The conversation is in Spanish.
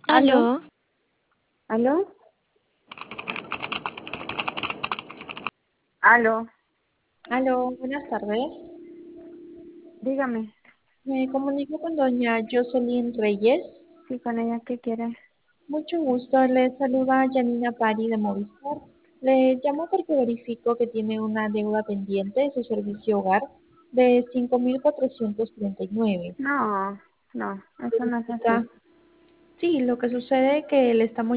¿Aló? Aló, ¿Aló? ¿Aló? Aló, buenas tardes. Dígame. Me comunico con doña Jocelyn Reyes. Sí, con ella, ¿qué quiere? Mucho gusto, le saluda Janina Pari de Movistar. Le llamo porque verifico que tiene una deuda pendiente de su servicio hogar de 5.439. No, no, eso no es así. Verifica. Sí, lo que sucede es que le estamos